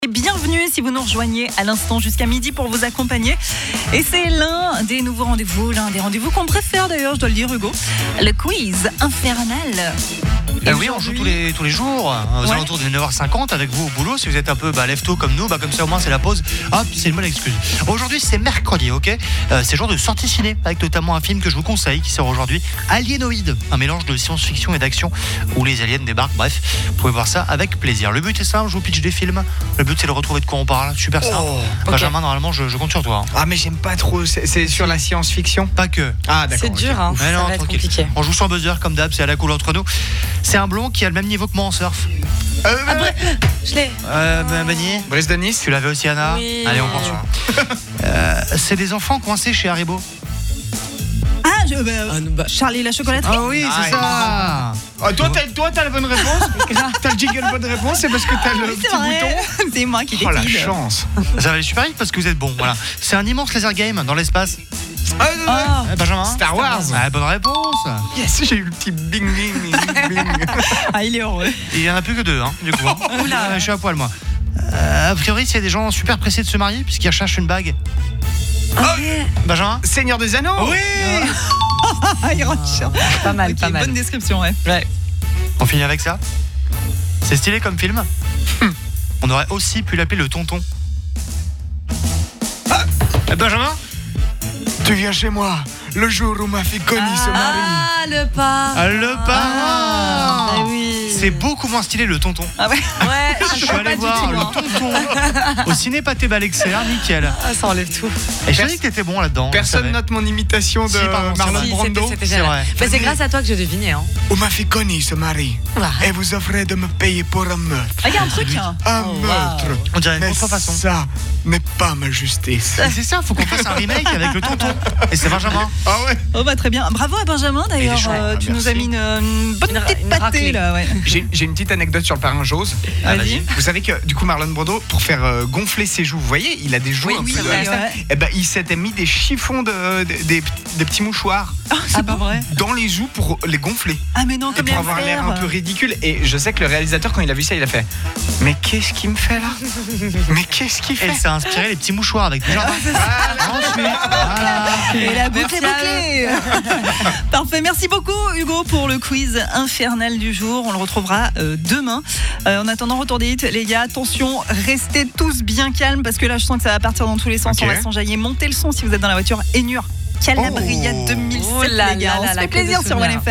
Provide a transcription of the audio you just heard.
Et bienvenue si vous nous rejoignez à l'instant jusqu'à midi pour vous accompagner. Et c'est l'un des nouveaux rendez-vous, l'un des rendez-vous qu'on préfère d'ailleurs, je dois le dire Hugo, le quiz infernal. Oui, on joue tous les jours aux alentours de 9h50 avec vous au boulot. Si vous êtes un peu lève-tôt comme nous, comme ça au moins c'est la pause. Hop, c'est une bonne excuse. Aujourd'hui c'est mercredi, ok. C'est jour de sortie ciné avec notamment un film que je vous conseille qui sort aujourd'hui, Alienoid, un mélange de science-fiction et d'action où les aliens débarquent. Bref, vous pouvez voir ça avec plaisir. Le but est simple, je vous pitch des films. Le but c'est de retrouver de quoi on parle. Super simple. Okay. Benjamin, normalement je compte sur toi. Ah mais j'aime pas trop. C'est sur la science-fiction. Pas que. Ah d'accord. C'est dur, hein. Mais non, Ça va être tranquille. compliqué. On joue sans buzzer comme d'hab, c'est à la cool entre nous. C'est un blond qui a le même niveau que moi en surf. Je l'ai. Bagny, Brice de Nice. tu l'avais aussi, Anna. Oui. Allez, on continue. C'est des enfants coincés chez Haribo. Charlie la chocolaterie. Ah oui, c'est ça. Ah, toi t'as la bonne réponse. T'as le jingle bonne réponse, c'est parce que t'as le petit bouton. C'est moi qui Oh la décide. chance. Ça va aller super vite parce que vous êtes bon. Voilà. C'est un immense laser game dans l'espace. Ah, Benjamin. Star Wars. Ah, bonne réponse. Yes, j'ai eu le petit bing bing bing. ah, il est heureux. Il y en a plus que deux, du coup. Oula, je suis à poil moi. A priori, c'est des gens super pressés de se marier puisqu'ils recherchent une bague. Benjamin. Seigneur des Anneaux. Oui. Ah, il recherche. Pas mal, Ok, pas mal. bonne description, ouais. On finit avec ça. C'est stylé comme film. On aurait aussi pu l'appeler le tonton. Benjamin. Tu viens chez moi le jour où ma fille Connie se marie. Ah, le pas. Le parrain. oui. C'est beaucoup moins stylé le tonton. Ah ouais. Ouais, Je suis allé voir le tonton au ciné Pathé Balexer, nickel. Ah, ça enlève tout. Et je dis que t'étais bon là-dedans. Personne vous savez. note mon imitation de Si, pardon, Marlon c'est vrai. Brando. C'était C'est génial. vrai. Mais c'est grâce à toi que je devinais. Hein. Où ma fille Connie se marie. Ouais. Et vous offrez de me payer pour un meurtre. Ah, il y a un truc. Hein. Un Oh, meurtre. On dirait une Mais contrefaçon. ça n'est pas ma justice. Et c'est ça, faut qu'on fasse un remake avec le tonton. Et c'est Benjamin. Ah ouais. Oh bah très bien. Bravo à Benjamin d'ailleurs. Il est chaud. Tu nous as mis une bonne petite une pâtée raclée. là. Ouais. J'ai une petite anecdote sur le parrain Jose. Ah, Vas-y. vas-y. Vous savez que du coup Marlon Brando, pour faire gonfler ses joues, vous voyez, il a des joues Oui, un oui, peu c'est vrai. Ouais. Et ben il s'était mis des chiffons des petits mouchoirs Oh, c'est pas vrai. dans les joues pour les gonfler. Ah mais non, Et comme pour avoir l'air un peu ridicule. Et je sais que le réalisateur, quand il a vu ça, il a fait: mais qu'est-ce qu'il me fait là? Mais qu'est-ce qu'il Et fait? ça a inspiré les petits mouchoirs avec du jardin. Ensuite, voilà. Et la boucle est Merci à bouclée. Parfait, merci beaucoup Hugo pour le quiz infernal du jour. On le retrouvera demain. En attendant, retour des hits, les gars, attention, restez tous bien calmes parce que là je sens que ça va partir dans tous les sens. Ok. On va s'enjailler. Montez le son si vous êtes dans la voiture. Énure, Calabria Oh. 2007 Oh là les gars. là On là se là, fait que de plaisir sur souvenirs. 1FM.